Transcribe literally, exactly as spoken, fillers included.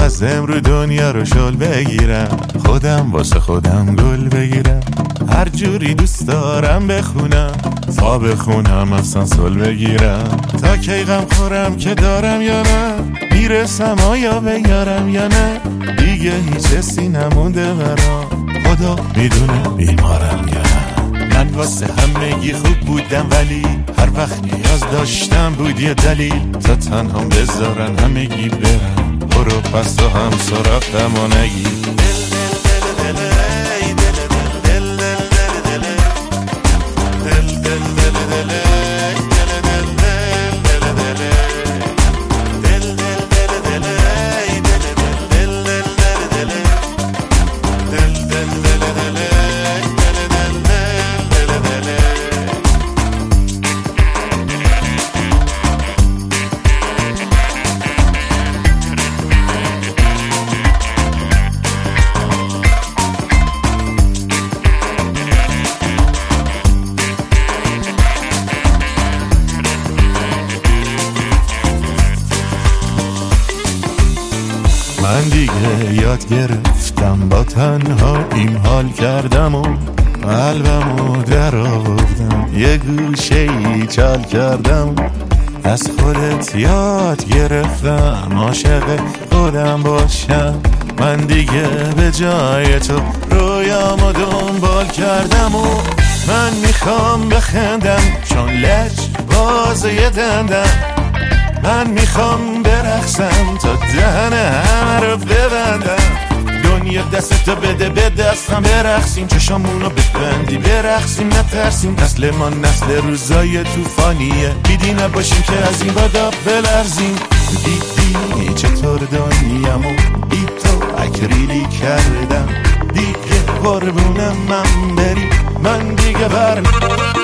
از امرو دنیا رو شل بگیرم، خودم واسه خودم گل بگیرم، هر جوری دوست دارم بخونم تا بخونم آسانسول بگیرم. تا کی غم خورم که دارم یا نه، میرسم آیا بیارم یا نه، دیگه هیچ حسی نمونده برام، خدا میدونه بیمارم یا نه. من واسه همگی خوب بودم ولی هر وقت نیاز داشتم بود یه دلیل تا تنهام بذارن همگی برن، برو پس تو هم سراغم و نگی. من دیگه یاد گرفتم با تنها این حال کردم و قلبمو در آوردم، یه گوشه ای چال کردم، از خودت یاد گرفتم عاشق خودم باشم. من دیگه به جای تو رویامو دنبال کردم و من میخوام بخندم چون لج بازه دندم، من میخوام برقصم تا دهن همه رو ببندم، دنیا دستتو بده به دستم برقصیم، چشامونو ببندی برقصیم، نترسیم نسل ما نسل روزای توفانیه، بیدی نباشیم که از این بادا بلرزیم. دیدی چطور دنیامو بی تو اکریلی کردم، دیگه قربونم من بری، من دیگه برم